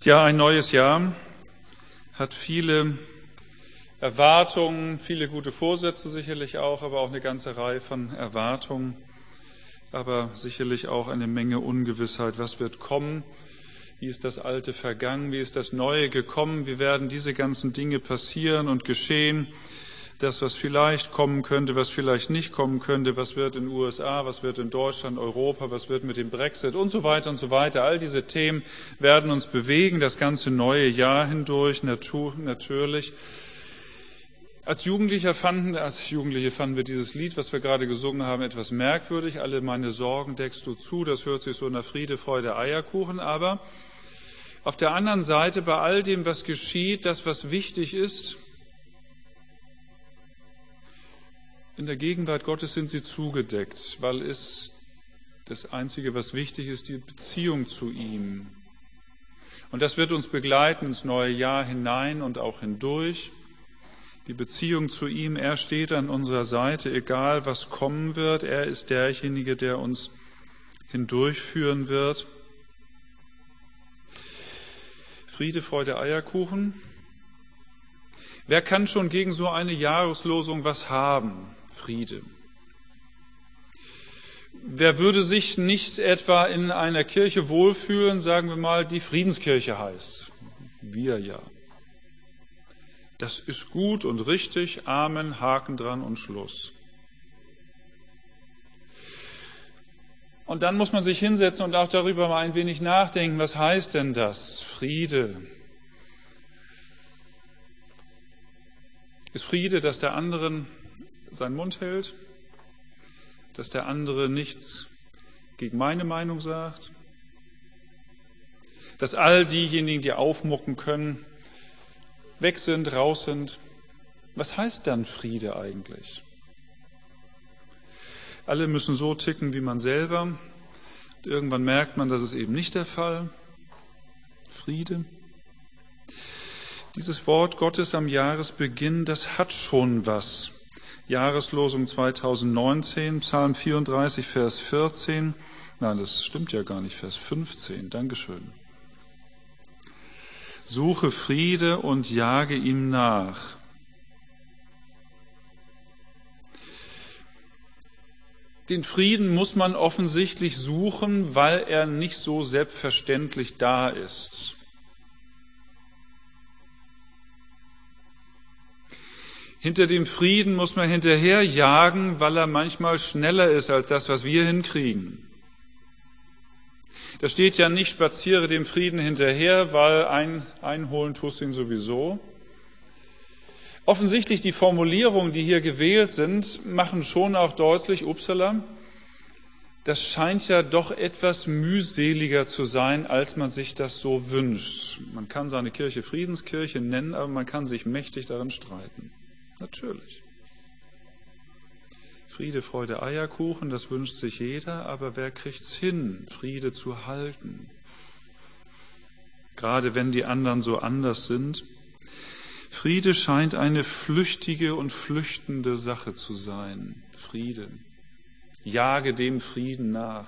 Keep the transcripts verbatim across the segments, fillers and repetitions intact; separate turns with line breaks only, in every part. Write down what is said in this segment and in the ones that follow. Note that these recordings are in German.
Ja, ein neues Jahr hat viele Erwartungen, viele gute Vorsätze sicherlich auch, aber auch eine ganze Reihe von Erwartungen, aber sicherlich auch eine Menge Ungewissheit. Was wird kommen? Wie ist das Alte vergangen? Wie ist das Neue gekommen? Wie werden diese ganzen Dinge passieren und geschehen? Das, was vielleicht kommen könnte, was vielleicht nicht kommen könnte, was wird in den U S A, was wird in Deutschland, Europa, was wird mit dem Brexit und so weiter und so weiter. All diese Themen werden uns bewegen, das ganze neue Jahr hindurch, natürlich. Als Jugendlicher fanden, als Jugendliche fanden wir dieses Lied, was wir gerade gesungen haben, etwas merkwürdig. Alle meine Sorgen deckst du zu, das hört sich so nach Friede, Freude, Eierkuchen. Aber auf der anderen Seite, bei all dem, was geschieht, das, was wichtig ist, in der Gegenwart Gottes sind sie zugedeckt, weil es das Einzige, was wichtig ist, die Beziehung zu ihm. Und das wird uns begleiten ins neue Jahr hinein und auch hindurch. Die Beziehung zu ihm, er steht an unserer Seite, egal was kommen wird. Er ist derjenige, der uns hindurchführen wird. Friede, Freude, Eierkuchen. Wer kann schon gegen so eine Jahreslosung was haben? Friede. Wer würde sich nicht etwa in einer Kirche wohlfühlen, sagen wir mal, die Friedenskirche heißt? Wir ja. Das ist gut und richtig, Amen, Haken dran und Schluss. Und dann muss man sich hinsetzen und auch darüber mal ein wenig nachdenken, was heißt denn das? Friede. Ist Friede, dass der anderen seinen Mund hält, dass der andere nichts gegen meine Meinung sagt, dass all diejenigen, die aufmucken können, weg sind, raus sind. Was heißt dann Friede eigentlich? Alle müssen so ticken wie man selber. Irgendwann merkt man, das ist eben nicht der Fall. Friede. Dieses Wort Gottes am Jahresbeginn, das hat schon was. Jahreslosung zweitausendneunzehn, Psalm vierunddreißig, Vers vierzehn. Nein, das stimmt ja gar nicht, Vers fünfzehn. Dankeschön. Suche Friede und jage ihm nach. Den Frieden muss man offensichtlich suchen, weil er nicht so selbstverständlich da ist. Hinter dem Frieden muss man hinterherjagen, weil er manchmal schneller ist als das, was wir hinkriegen. Da steht ja nicht, spaziere dem Frieden hinterher, weil ein, einholen tust du ihn sowieso. Offensichtlich die Formulierungen, die hier gewählt sind, machen schon auch deutlich, upsala, das scheint ja doch etwas mühseliger zu sein, als man sich das so wünscht. Man kann seine Kirche Friedenskirche nennen, aber man kann sich mächtig daran streiten. Natürlich. Friede, Freude, Eierkuchen, das wünscht sich jeder, aber wer kriegt's hin, Friede zu halten? Gerade wenn die anderen so anders sind. Friede scheint eine flüchtige und flüchtende Sache zu sein. Friede. Jage dem Frieden nach.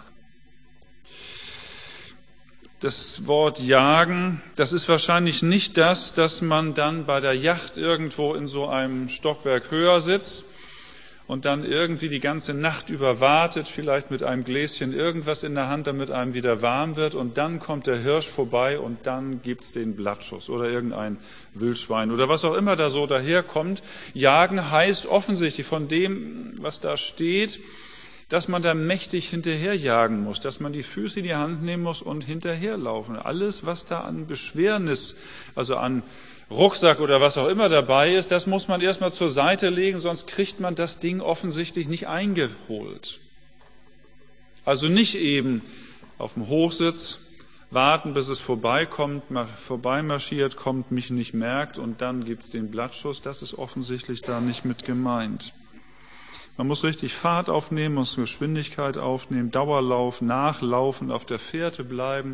Das Wort jagen, das ist wahrscheinlich nicht das, dass man dann bei der Yacht irgendwo in so einem Stockwerk höher sitzt und dann irgendwie die ganze Nacht über wartet, vielleicht mit einem Gläschen irgendwas in der Hand, damit einem wieder warm wird und dann kommt der Hirsch vorbei und dann gibt's den Blattschuss oder irgendein Wildschwein oder was auch immer da so daherkommt. Jagen heißt offensichtlich von dem, was da steht, dass man da mächtig hinterherjagen muss, dass man die Füße in die Hand nehmen muss und hinterherlaufen. Alles, was da an Beschwernis, also an Rucksack oder was auch immer dabei ist, das muss man erstmal zur Seite legen, sonst kriegt man das Ding offensichtlich nicht eingeholt. Also nicht eben auf dem Hochsitz warten, bis es vorbeikommt, vorbeimarschiert, kommt, mich nicht merkt und dann gibt's den Blattschuss. Das ist offensichtlich da nicht mit gemeint. Man muss richtig Fahrt aufnehmen, muss Geschwindigkeit aufnehmen, Dauerlauf, nachlaufen, auf der Fährte bleiben.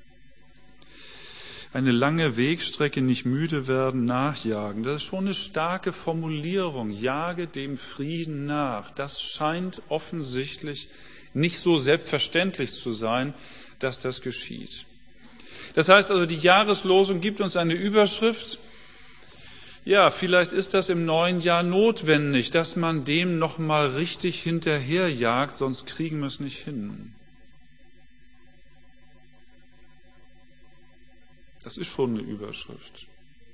Eine lange Wegstrecke, nicht müde werden, nachjagen. Das ist schon eine starke Formulierung. Jage dem Frieden nach. Das scheint offensichtlich nicht so selbstverständlich zu sein, dass das geschieht. Das heißt also, die Jahreslosung gibt uns eine Überschrift. Ja, vielleicht ist das im neuen Jahr notwendig, dass man dem nochmal richtig hinterherjagt, sonst kriegen wir es nicht hin. Das ist schon eine Überschrift.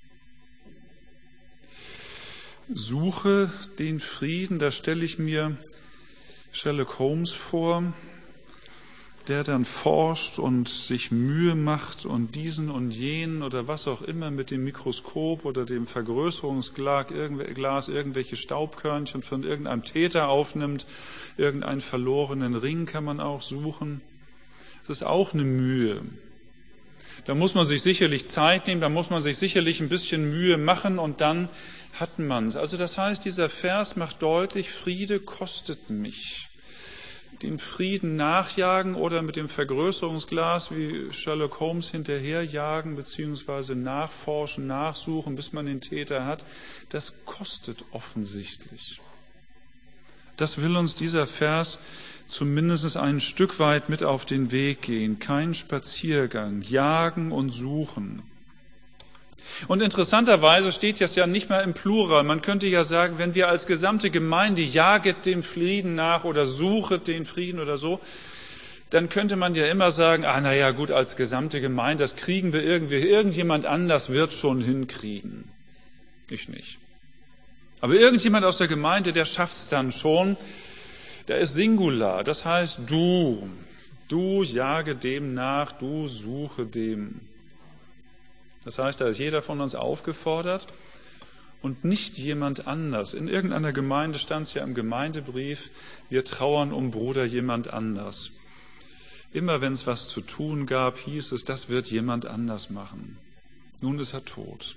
Suche den Frieden, da stelle ich mir Sherlock Holmes vor, der dann forscht und sich Mühe macht und diesen und jenen oder was auch immer mit dem Mikroskop oder dem Vergrößerungsglas irgendwelche Staubkörnchen von irgendeinem Täter aufnimmt. Irgendeinen verlorenen Ring kann man auch suchen. Es ist auch eine Mühe. Da muss man sich sicherlich Zeit nehmen, da muss man sich sicherlich ein bisschen Mühe machen und dann hat man es. Also das heißt, dieser Vers macht deutlich, Friede kostet mich. Den Frieden nachjagen oder mit dem Vergrößerungsglas wie Sherlock Holmes hinterherjagen beziehungsweise nachforschen, nachsuchen, bis man den Täter hat, das kostet offensichtlich. Das will uns dieser Vers zumindest ein Stück weit mit auf den Weg gehen. Kein Spaziergang, jagen und suchen. Und interessanterweise steht das ja nicht mal im Plural. Man könnte ja sagen, wenn wir als gesamte Gemeinde jaget dem Frieden nach oder suchet den Frieden oder so, dann könnte man ja immer sagen, ah, na ja, gut, als gesamte Gemeinde, das kriegen wir irgendwie, irgendjemand anders wird schon hinkriegen. Ich nicht. Aber irgendjemand aus der Gemeinde, der schafft's dann schon. Der ist Singular. Das heißt, du, du jage dem nach, du suche dem. Das heißt, da ist jeder von uns aufgefordert und nicht jemand anders. In irgendeiner Gemeinde stand es ja im Gemeindebrief, wir trauern um Bruder jemand anders. Immer wenn es was zu tun gab, hieß es, das wird jemand anders machen. Nun ist er tot.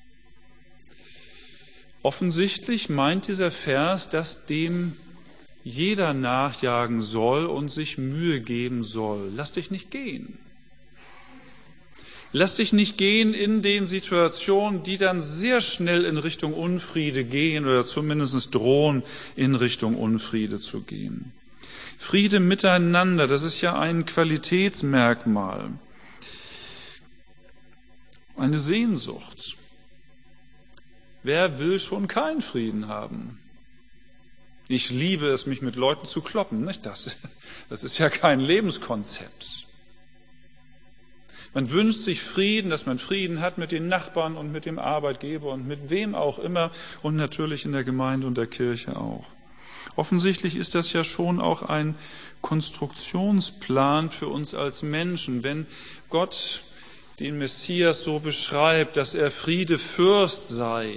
Offensichtlich meint dieser Vers, dass dem jeder nachjagen soll und sich Mühe geben soll. Lass dich nicht gehen. Lass dich nicht gehen in den Situationen, die dann sehr schnell in Richtung Unfriede gehen oder zumindest drohen, in Richtung Unfriede zu gehen. Friede miteinander, das ist ja ein Qualitätsmerkmal, eine Sehnsucht. Wer will schon keinen Frieden haben? Ich liebe es, mich mit Leuten zu kloppen, nicht das? Das ist ja kein Lebenskonzept. Man wünscht sich Frieden, dass man Frieden hat mit den Nachbarn und mit dem Arbeitgeber und mit wem auch immer und natürlich in der Gemeinde und der Kirche auch. Offensichtlich ist das ja schon auch ein Konstruktionsplan für uns als Menschen, wenn Gott den Messias so beschreibt, dass er Friedefürst sei.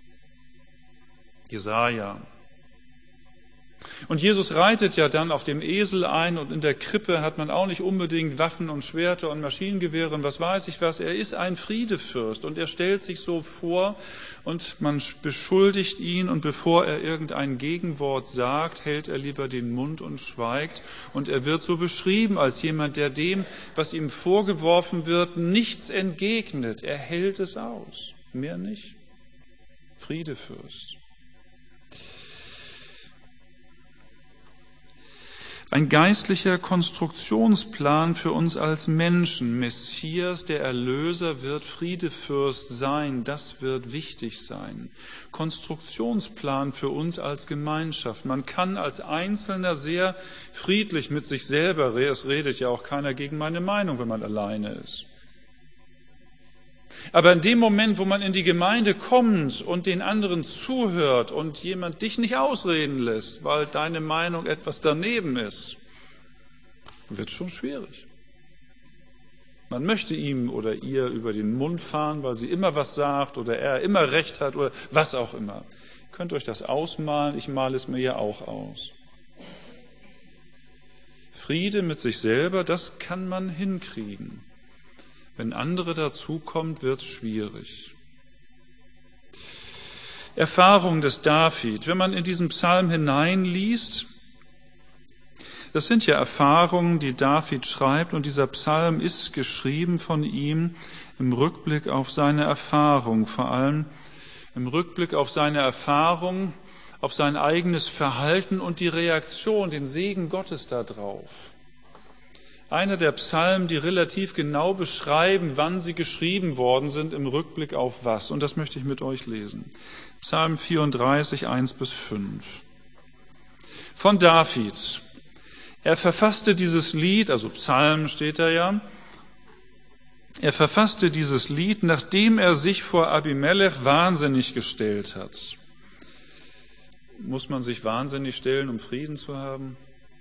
Jesaja. Und Jesus reitet ja dann auf dem Esel ein und in der Krippe hat man auch nicht unbedingt Waffen und Schwerter und Maschinengewehre und was weiß ich was. Er ist ein Friedefürst und er stellt sich so vor und man beschuldigt ihn und bevor er irgendein Gegenwort sagt, hält er lieber den Mund und schweigt und er wird so beschrieben als jemand, der dem, was ihm vorgeworfen wird, nichts entgegnet. Er hält es aus, mehr nicht. Friedefürst. Ein geistlicher Konstruktionsplan für uns als Menschen. Messias, der Erlöser, wird Friedefürst sein. Das wird wichtig sein. Konstruktionsplan für uns als Gemeinschaft. Man kann als Einzelner sehr friedlich mit sich selber reden. Es redet ja auch keiner gegen meine Meinung, wenn man alleine ist. Aber in dem Moment, wo man in die Gemeinde kommt und den anderen zuhört und jemand dich nicht ausreden lässt, weil deine Meinung etwas daneben ist, wird schon schwierig. Man möchte ihm oder ihr über den Mund fahren, weil sie immer was sagt oder er immer Recht hat oder was auch immer. Ihr könnt euch das ausmalen, ich male es mir ja auch aus. Friede mit sich selber, das kann man hinkriegen. Wenn andere dazukommt, wird es schwierig. Erfahrung des David. Wenn man in diesen Psalm hineinliest, das sind ja Erfahrungen, die David schreibt und dieser Psalm ist geschrieben von ihm im Rückblick auf seine Erfahrung, vor allem im Rückblick auf seine Erfahrung, auf sein eigenes Verhalten und die Reaktion, den Segen Gottes darauf. einer der Psalmen, die relativ genau beschreiben, wann sie geschrieben worden sind, im Rückblick auf was. Und das möchte ich mit euch lesen. Psalm vierunddreißig, eins bis fünf. Von David. Er verfasste dieses Lied, also Psalm steht da ja, er verfasste dieses Lied, nachdem er sich vor Abimelech wahnsinnig gestellt hat. Muss man sich wahnsinnig stellen, um Frieden zu haben?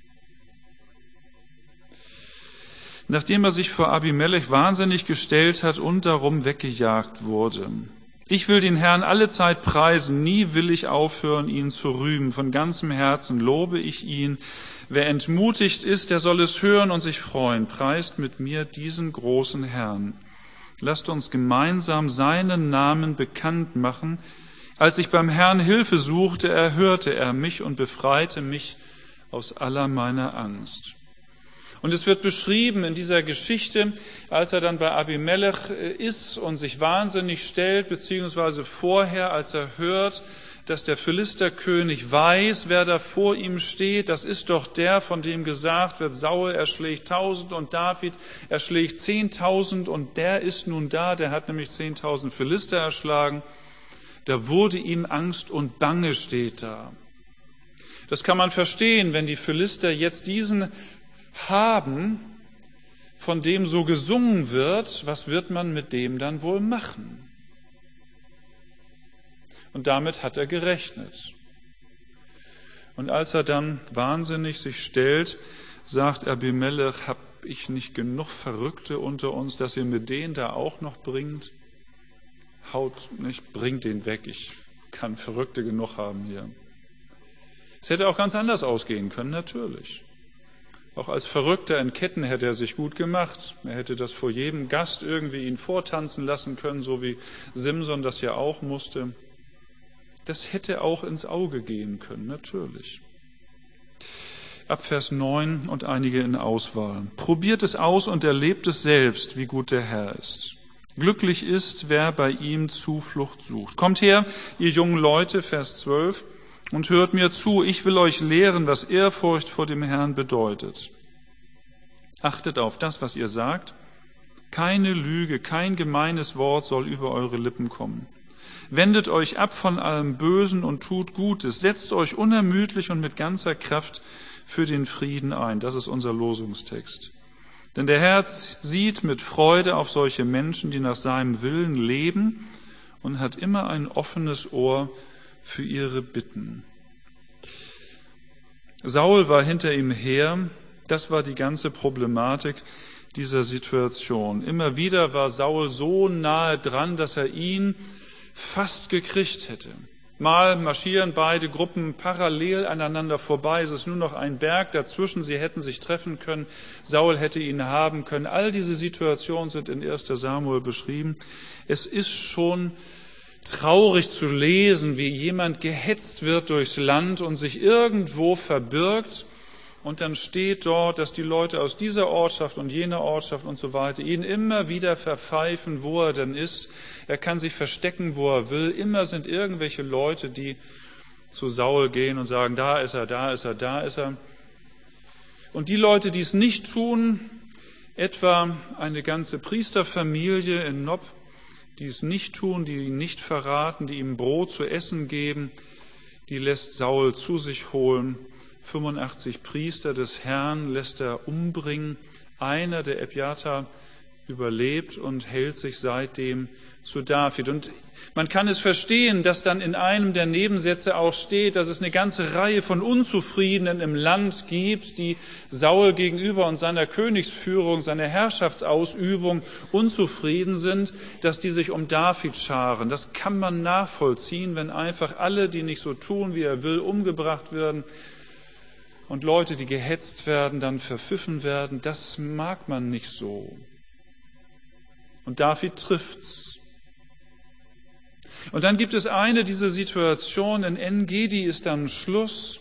Nachdem er sich vor Abimelech wahnsinnig gestellt hat und darum weggejagt wurde. Ich will den Herrn alle Zeit preisen, nie will ich aufhören, ihn zu rühmen. Von ganzem Herzen lobe ich ihn. Wer entmutigt ist, der soll es hören und sich freuen. Preist mit mir diesen großen Herrn. Lasst uns gemeinsam seinen Namen bekannt machen. Als ich beim Herrn Hilfe suchte, erhörte er mich und befreite mich aus aller meiner Angst. Und es wird beschrieben in dieser Geschichte, als er dann bei Abimelech ist und sich wahnsinnig stellt, beziehungsweise vorher, als er hört, dass der Philisterkönig weiß, wer da vor ihm steht. Das ist doch der, von dem gesagt wird, Saul erschlägt tausend und David erschlägt zehntausend und der ist nun da, der hat nämlich zehntausend Philister erschlagen. Da wurde ihm Angst und Bange, steht da. Das kann man verstehen, wenn die Philister jetzt diesen haben, von dem so gesungen wird, was wird man mit dem dann wohl machen? Und damit hat er gerechnet. Und als er dann wahnsinnig sich stellt, sagt Abimelech, hab ich nicht genug Verrückte unter uns, dass ihr mir den da auch noch bringt? Haut nicht, bringt den weg, ich kann Verrückte genug haben hier. Es hätte auch ganz anders ausgehen können, natürlich. Auch als Verrückter in Ketten hätte er sich gut gemacht. Er hätte das vor jedem Gast irgendwie ihn vortanzen lassen können, so wie Simson das ja auch musste. Das hätte auch ins Auge gehen können, natürlich. Ab Vers neun und einige in Auswahl. Probiert es aus und erlebt es selbst, wie gut der Herr ist. Glücklich ist, wer bei ihm Zuflucht sucht. Kommt her, ihr jungen Leute, Vers zwölf. Und hört mir zu, ich will euch lehren, was Ehrfurcht vor dem Herrn bedeutet. Achtet auf das, was ihr sagt. Keine Lüge, kein gemeines Wort soll über eure Lippen kommen. Wendet euch ab von allem Bösen und tut Gutes. Setzt euch unermüdlich und mit ganzer Kraft für den Frieden ein. Das ist unser Losungstext. Denn der Herr sieht mit Freude auf solche Menschen, die nach seinem Willen leben und hat immer ein offenes Ohr für ihre Bitten. Saul war hinter ihm her, das war die ganze Problematik dieser Situation. Immer wieder war Saul so nahe dran, dass er ihn fast gekriegt hätte. Mal marschieren beide Gruppen parallel aneinander vorbei, es ist nur noch ein Berg dazwischen, sie hätten sich treffen können, Saul hätte ihn haben können. All diese Situationen sind in erster Samuel beschrieben. Es ist schon traurig zu lesen, wie jemand gehetzt wird durchs Land und sich irgendwo verbirgt und dann steht dort, dass die Leute aus dieser Ortschaft und jener Ortschaft und so weiter ihn immer wieder verpfeifen, wo er denn ist. Er kann sich verstecken, wo er will. Immer sind irgendwelche Leute, die zu Saul gehen und sagen, da ist er, da ist er, da ist er. Und die Leute, die es nicht tun, etwa eine ganze Priesterfamilie in Nob, die es nicht tun, die ihn nicht verraten, die ihm Brot zu essen geben, die lässt Saul zu sich holen. fünfundachtzig Priester des Herrn lässt er umbringen. Einer, der Ebjata, überlebt und hält sich seitdem zu David. Und man kann es verstehen, dass dann in einem der Nebensätze auch steht, dass es eine ganze Reihe von Unzufriedenen im Land gibt, die Saul gegenüber und seiner Königsführung, seiner Herrschaftsausübung unzufrieden sind, dass die sich um David scharen. Das kann man nachvollziehen, wenn einfach alle, die nicht so tun, wie er will, umgebracht werden und Leute, die gehetzt werden, dann verpfiffen werden. Das mag man nicht so. Und David trifft's. Und dann gibt es eine dieser Situationen, in En-Gedi ist dann Schluss.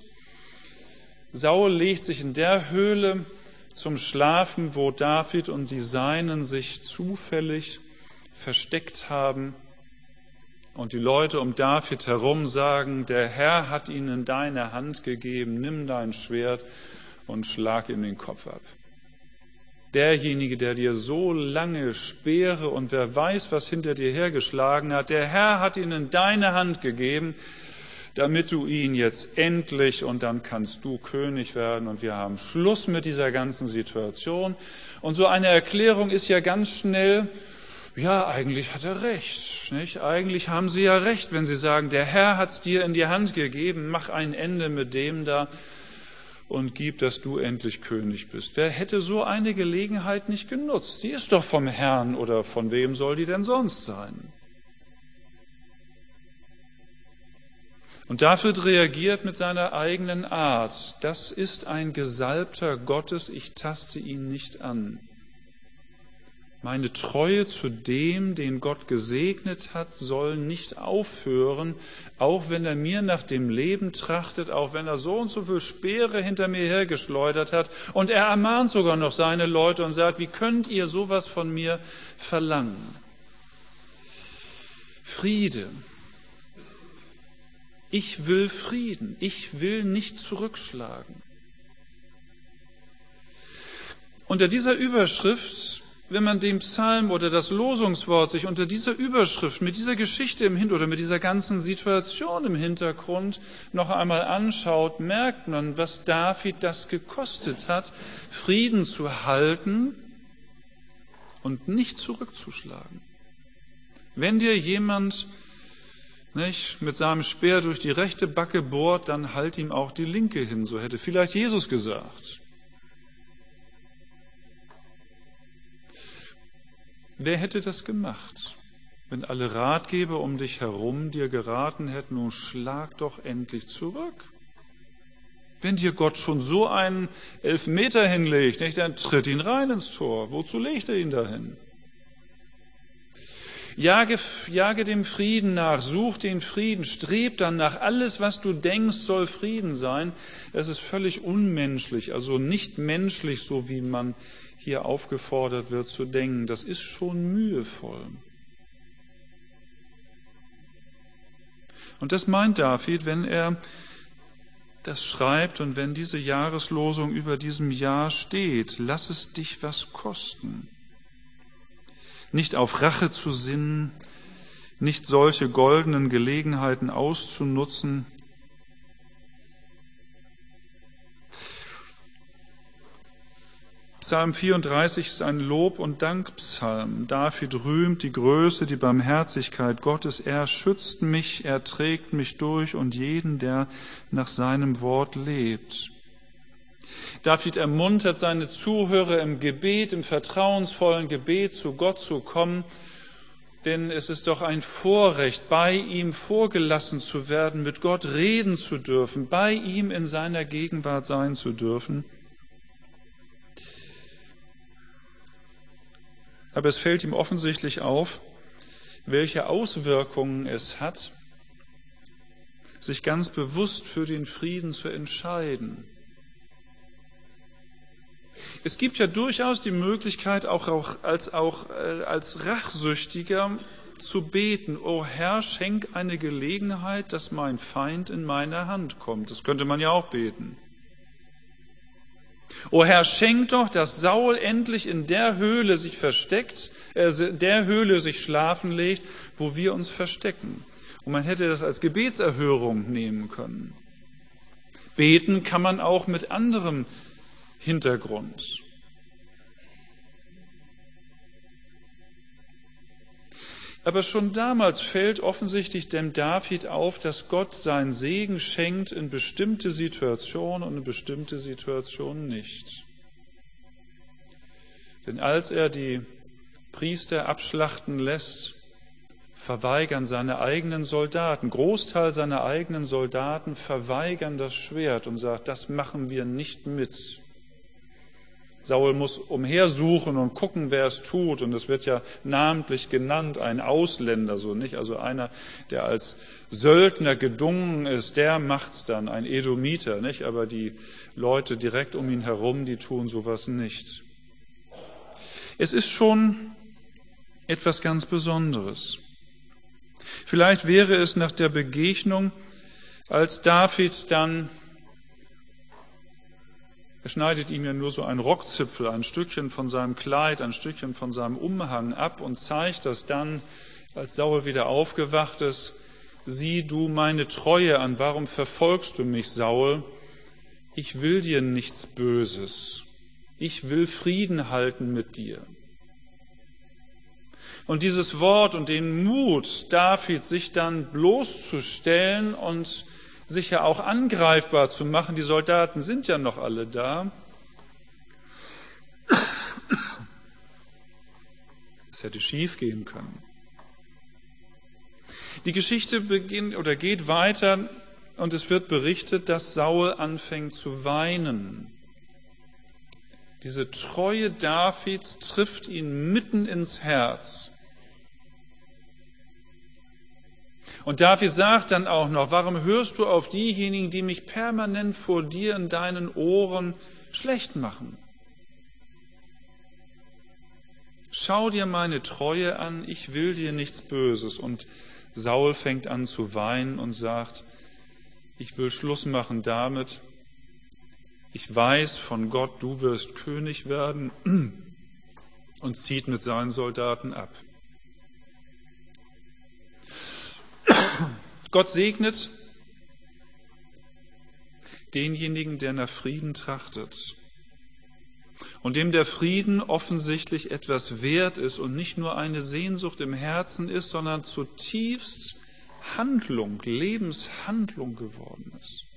Saul legt sich in der Höhle zum Schlafen, wo David und die Seinen sich zufällig versteckt haben. Und die Leute um David herum sagen, der Herr hat ihn in deine Hand gegeben, nimm dein Schwert und schlag ihm den Kopf ab. derjenige, der dir so lange Speere und wer weiß, was hinter dir hergeschlagen hat, der Herr hat ihn in deine Hand gegeben, damit du ihn jetzt endlich, und dann kannst du König werden und wir haben Schluss mit dieser ganzen Situation. Und so eine Erklärung ist ja ganz schnell, ja, eigentlich hat er recht, nicht? Eigentlich haben sie ja recht, wenn sie sagen, der Herr hat es dir in die Hand gegeben, mach ein Ende mit dem da und gib, dass du endlich König bist. Wer hätte so eine Gelegenheit nicht genutzt? Die ist doch vom Herrn, oder von wem soll die denn sonst sein? Und David reagiert mit seiner eigenen Art. Das ist ein Gesalbter Gottes, ich taste ihn nicht an. Meine Treue zu dem, den Gott gesegnet hat, soll nicht aufhören, auch wenn er mir nach dem Leben trachtet, auch wenn er so und so viel Speere hinter mir hergeschleudert hat. Und er ermahnt sogar noch seine Leute und sagt, wie könnt ihr sowas von mir verlangen? Friede. Ich will Frieden. Ich will nicht zurückschlagen. Unter dieser Überschrift, wenn man den Psalm oder das Losungswort sich unter dieser Überschrift, mit dieser Geschichte im Hintergrund oder mit dieser ganzen Situation im Hintergrund noch einmal anschaut, merkt man, was David das gekostet hat, Frieden zu halten und nicht zurückzuschlagen. Wenn dir jemand nicht, mit seinem Speer durch die rechte Backe bohrt, dann halt ihm auch die linke hin, so hätte vielleicht Jesus gesagt. Wer hätte das gemacht, wenn alle Ratgeber um dich herum dir geraten hätten, nun schlag doch endlich zurück? Wenn dir Gott schon so einen Elfmeter hinlegt, nicht, dann tritt ihn rein ins Tor. Wozu legt er ihn dahin? Jage, jage dem Frieden nach, such den Frieden, streb danach. Alles, was du denkst, soll Frieden sein. Es ist völlig unmenschlich, also nicht menschlich, so wie man hier aufgefordert wird zu denken. Das ist schon mühevoll. Und das meint David, wenn er das schreibt und wenn diese Jahreslosung über diesem Jahr steht. Lass es dich was kosten. Nicht auf Rache zu sinnen, nicht solche goldenen Gelegenheiten auszunutzen. Psalm vierunddreißig ist ein Lob- und Dankpsalm. David rühmt die Größe, die Barmherzigkeit Gottes. Er schützt mich, er trägt mich durch und jeden, der nach seinem Wort lebt. David ermuntert seine Zuhörer im Gebet, im vertrauensvollen Gebet zu Gott zu kommen, denn es ist doch ein Vorrecht, bei ihm vorgelassen zu werden, mit Gott reden zu dürfen, bei ihm in seiner Gegenwart sein zu dürfen. Aber es fällt ihm offensichtlich auf, welche Auswirkungen es hat, sich ganz bewusst für den Frieden zu entscheiden. Es gibt ja durchaus die Möglichkeit, auch, auch, als, auch äh, als Rachsüchtiger zu beten, O Herr, schenk eine Gelegenheit, dass mein Feind in meine Hand kommt. Das könnte man ja auch beten. O Herr, schenk doch, dass Saul endlich in der Höhle sich versteckt, äh, der Höhle sich schlafen legt, wo wir uns verstecken. Und man hätte das als Gebetserhörung nehmen können. Beten kann man auch mit anderem Hintergrund. Aber schon damals fällt offensichtlich dem David auf, dass Gott seinen Segen schenkt in bestimmte Situationen und in bestimmte Situationen nicht. Denn als er die Priester abschlachten lässt, verweigern seine eigenen Soldaten, Großteil seiner eigenen Soldaten verweigern das Schwert und sagen, das machen wir nicht mit. Saul muss umhersuchen und gucken, wer es tut. Und es wird ja namentlich genannt, ein Ausländer, so nicht? Also einer, der als Söldner gedungen ist, der macht's dann, ein Edomiter, nicht? Aber die Leute direkt um ihn herum, die tun sowas nicht. Es ist schon etwas ganz Besonderes. Vielleicht wäre es nach der Begegnung, als David dann Er schneidet ihm ja nur so ein Rockzipfel, ein Stückchen von seinem Kleid, ein Stückchen von seinem Umhang ab und zeigt das dann, als Saul wieder aufgewacht ist. Sieh du meine Treue an, warum verfolgst du mich, Saul? Ich will dir nichts Böses. Ich will Frieden halten mit dir. Und dieses Wort und den Mut, David sich dann bloßzustellen und sich ja auch angreifbar zu machen, die Soldaten sind ja noch alle da. Es hätte schief gehen können. Die Geschichte beginnt oder geht weiter und es wird berichtet, dass Saul anfängt zu weinen. Diese Treue Davids trifft ihn mitten ins Herz. Und David sagt dann auch noch, warum hörst du auf diejenigen, die mich permanent vor dir in deinen Ohren schlecht machen? Schau dir meine Treue an, ich will dir nichts Böses. Und Saul fängt an zu weinen und sagt, ich will Schluss machen damit. Ich weiß von Gott, du wirst König werden, und zieht mit seinen Soldaten ab. Gott segnet denjenigen, der nach Frieden trachtet und dem der Frieden offensichtlich etwas wert ist und nicht nur eine Sehnsucht im Herzen ist, sondern zutiefst Handlung, Lebenshandlung geworden ist.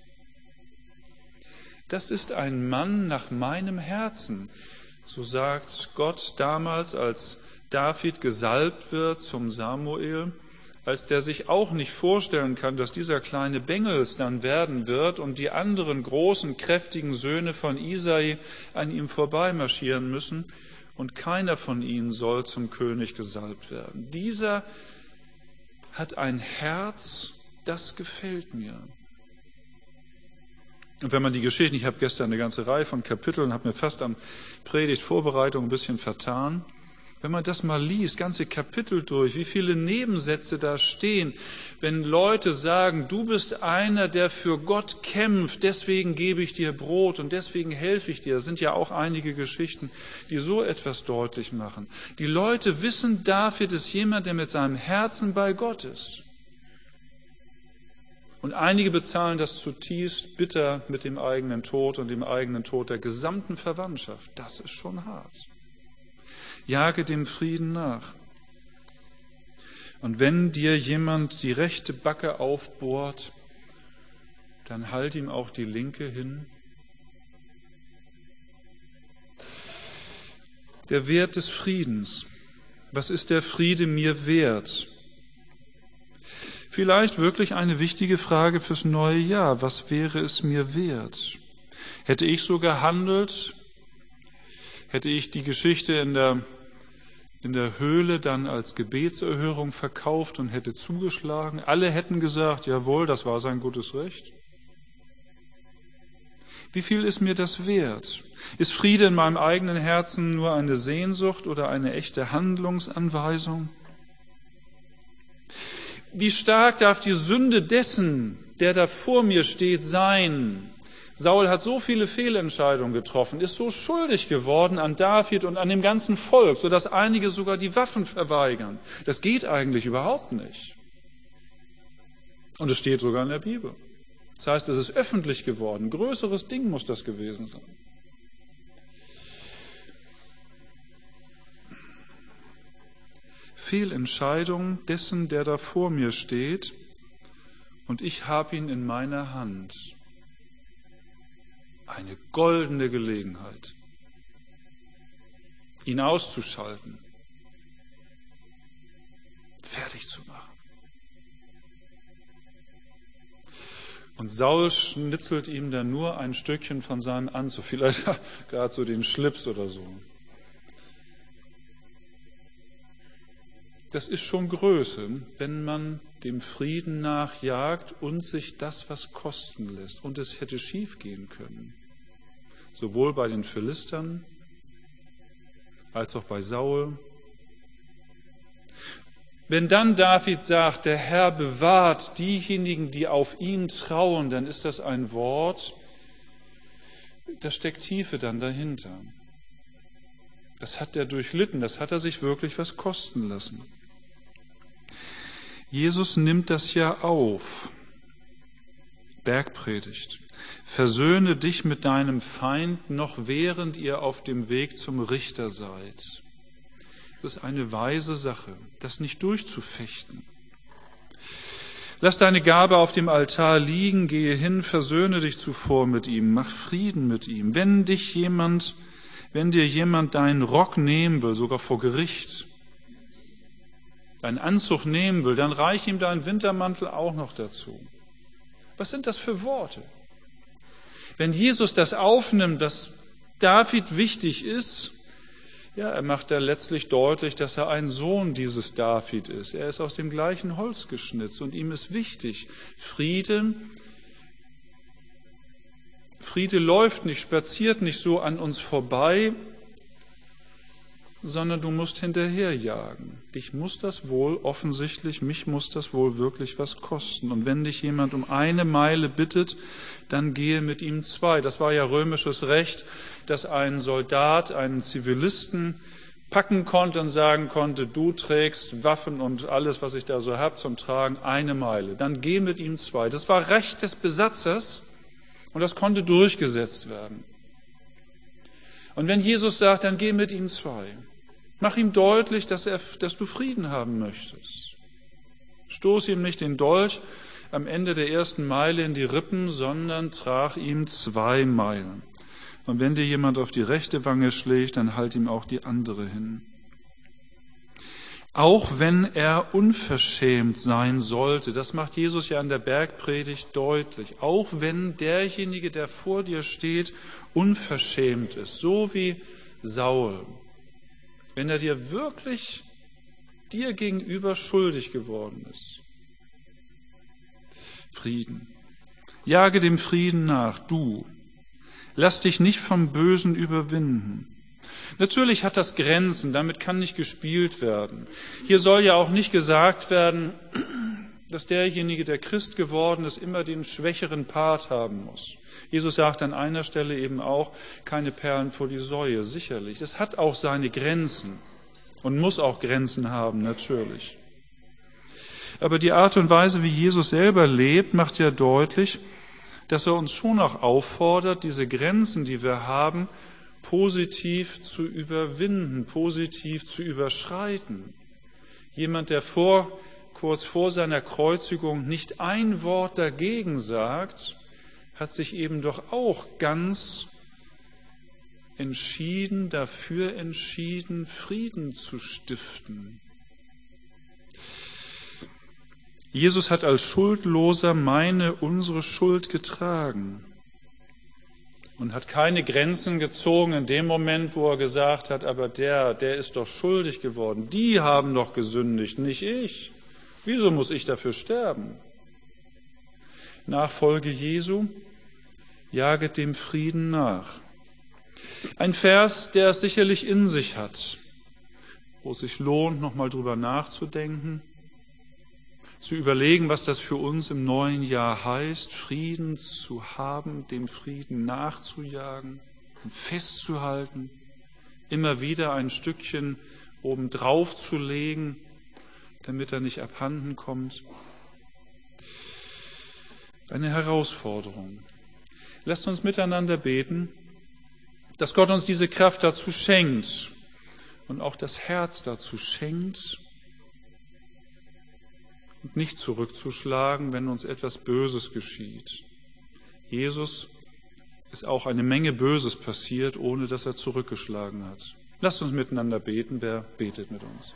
Das ist ein Mann nach meinem Herzen, so sagt Gott damals, als David gesalbt wird zum Samuel, als der sich auch nicht vorstellen kann, dass dieser kleine Bengel es dann werden wird und die anderen großen, kräftigen Söhne von Isai an ihm vorbeimarschieren müssen und keiner von ihnen soll zum König gesalbt werden. Dieser hat ein Herz, das gefällt mir. Und wenn man die Geschichten, ich habe gestern eine ganze Reihe von Kapiteln und habe mir fast am Predigtvorbereitung ein bisschen vertan, wenn man das mal liest, ganze Kapitel durch, wie viele Nebensätze da stehen, wenn Leute sagen, du bist einer, der für Gott kämpft, deswegen gebe ich dir Brot und deswegen helfe ich dir. Das sind ja auch einige Geschichten, die so etwas deutlich machen. Die Leute wissen, David ist jemand, der mit seinem Herzen bei Gott ist. Und einige bezahlen das zutiefst bitter mit dem eigenen Tod und dem eigenen Tod der gesamten Verwandtschaft. Das ist schon hart. Jage dem Frieden nach. Und wenn dir jemand die rechte Backe aufbohrt, dann halt ihm auch die linke hin. Der Wert des Friedens. Was ist der Friede mir wert? Vielleicht wirklich eine wichtige Frage fürs neue Jahr. Was wäre es mir wert? Hätte ich so gehandelt, hätte ich die Geschichte in der, in der Höhle dann als Gebetserhörung verkauft und hätte zugeschlagen, alle hätten gesagt, jawohl, das war sein gutes Recht. Wie viel ist mir das wert? Ist Friede in meinem eigenen Herzen nur eine Sehnsucht oder eine echte Handlungsanweisung? Wie stark darf die Sünde dessen, der da vor mir steht, sein? Saul hat so viele Fehlentscheidungen getroffen, ist so schuldig geworden an David und an dem ganzen Volk, sodass einige sogar die Waffen verweigern. Das geht eigentlich überhaupt nicht. Und es steht sogar in der Bibel. Das heißt, es ist öffentlich geworden. Ein größeres Ding muss das gewesen sein. Fehlentscheidung dessen, der da vor mir steht, und ich habe ihn in meiner Hand. Eine goldene Gelegenheit, ihn auszuschalten, fertig zu machen. Und Saul schnitzelt ihm dann nur ein Stückchen von seinem Anzug, vielleicht gerade so den Schlips oder so. Das ist schon Größe, wenn man dem Frieden nachjagt und sich das was kosten lässt. Und es hätte schief gehen können. Sowohl bei den Philistern als auch bei Saul. Wenn dann David sagt, der Herr bewahrt diejenigen, die auf ihn trauen, dann ist das ein Wort, da steckt Tiefe dann dahinter. Das hat er durchlitten, das hat er sich wirklich was kosten lassen. Jesus nimmt das ja auf. Bergpredigt. Versöhne dich mit deinem Feind, noch während ihr auf dem Weg zum Richter seid. Das ist eine weise Sache, das nicht durchzufechten. Lass deine Gabe auf dem Altar liegen, gehe hin, versöhne dich zuvor mit ihm, mach Frieden mit ihm. Wenn dich jemand, wenn dir jemand deinen Rock nehmen will, sogar vor Gericht, deinen Anzug nehmen will, dann reich ihm deinen Wintermantel auch noch dazu. Was sind das für Worte? Wenn Jesus das aufnimmt, dass David wichtig ist, ja, er macht da letztlich deutlich, dass er ein Sohn dieses David ist. Er ist aus dem gleichen Holz geschnitzt und ihm ist wichtig, Friede, Friede läuft nicht, spaziert nicht so an uns vorbei, sondern du musst hinterherjagen. Dich muss das wohl offensichtlich, mich muss das wohl wirklich was kosten. Und wenn dich jemand um eine Meile bittet, dann gehe mit ihm zwei. Das war ja römisches Recht, dass ein Soldat einen Zivilisten packen konnte und sagen konnte, du trägst Waffen und alles, was ich da so habe zum Tragen, eine Meile. Dann geh mit ihm zwei. Das war Recht des Besatzers und das konnte durchgesetzt werden. Und wenn Jesus sagt, dann geh mit ihm zwei. Mach ihm deutlich, dass, er, dass du Frieden haben möchtest. Stoß ihm nicht den Dolch am Ende der ersten Meile in die Rippen, sondern trag ihm zwei Meilen. Und wenn dir jemand auf die rechte Wange schlägt, dann halt ihm auch die andere hin. Auch wenn er unverschämt sein sollte, das macht Jesus ja an der Bergpredigt deutlich, auch wenn derjenige, der vor dir steht, unverschämt ist, so wie Saul, wenn er dir wirklich dir gegenüber schuldig geworden ist. Frieden. Jage dem Frieden nach, du. Lass dich nicht vom Bösen überwinden. Natürlich hat das Grenzen, damit kann nicht gespielt werden. Hier soll ja auch nicht gesagt werden, dass derjenige, der Christ geworden ist, immer den schwächeren Part haben muss. Jesus sagt an einer Stelle eben auch, keine Perlen vor die Säue, sicherlich. Das hat auch seine Grenzen und muss auch Grenzen haben, natürlich. Aber die Art und Weise, wie Jesus selber lebt, macht ja deutlich, dass er uns schon auch auffordert, diese Grenzen, die wir haben, positiv zu überwinden, positiv zu überschreiten. Jemand, der vor, kurz vor seiner Kreuzigung nicht ein Wort dagegen sagt, hat sich eben doch auch ganz entschieden, dafür entschieden, Frieden zu stiften. Jesus hat als Schuldloser meine, unsere Schuld getragen und hat keine Grenzen gezogen in dem Moment, wo er gesagt hat, aber der, der ist doch schuldig geworden. Die haben doch gesündigt, nicht ich. Wieso muss ich dafür sterben? Nachfolge Jesu, jaget dem Frieden nach. Ein Vers, der es sicherlich in sich hat, wo es sich lohnt, nochmal drüber nachzudenken, zu überlegen, was das für uns im neuen Jahr heißt, Frieden zu haben, dem Frieden nachzujagen, festzuhalten, immer wieder ein Stückchen obendrauf zu legen, damit er nicht abhanden kommt. Eine Herausforderung. Lasst uns miteinander beten, dass Gott uns diese Kraft dazu schenkt und auch das Herz dazu schenkt, und nicht zurückzuschlagen, wenn uns etwas Böses geschieht. Jesus ist auch eine Menge Böses passiert, ohne dass er zurückgeschlagen hat. Lasst uns miteinander beten. Wer betet mit uns?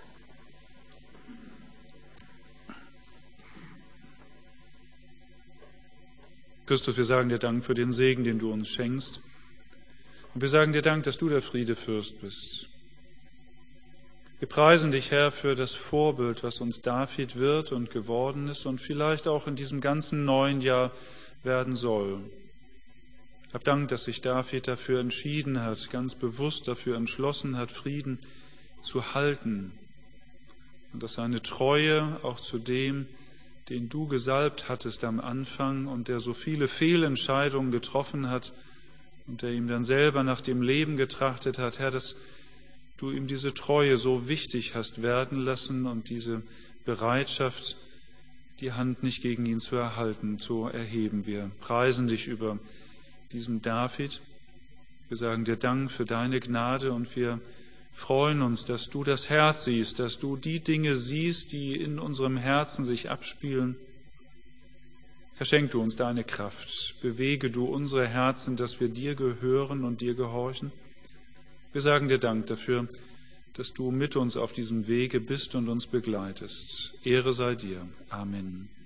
Christus, wir sagen dir Dank für den Segen, den du uns schenkst. Und wir sagen dir Dank, dass du der Friedefürst bist. Wir preisen dich, Herr, für das Vorbild, was uns David wird und geworden ist und vielleicht auch in diesem ganzen neuen Jahr werden soll. Hab Dank, dass sich David dafür entschieden hat, ganz bewusst dafür entschlossen hat, Frieden zu halten und dass seine Treue auch zu dem, den du gesalbt hattest am Anfang und der so viele Fehlentscheidungen getroffen hat, und der ihm dann selber nach dem Leben getrachtet hat, Herr, dass du ihm diese Treue so wichtig hast werden lassen und diese Bereitschaft, die Hand nicht gegen ihn zu erhalten, zu erheben. Wir preisen dich über diesen David. Wir sagen dir Dank für deine Gnade und wir freuen uns, dass du das Herz siehst, dass du die Dinge siehst, die in unserem Herzen sich abspielen. Verschenk du uns deine Kraft, bewege du unsere Herzen, dass wir dir gehören und dir gehorchen. Wir sagen dir Dank dafür, dass du mit uns auf diesem Wege bist und uns begleitest. Ehre sei dir. Amen.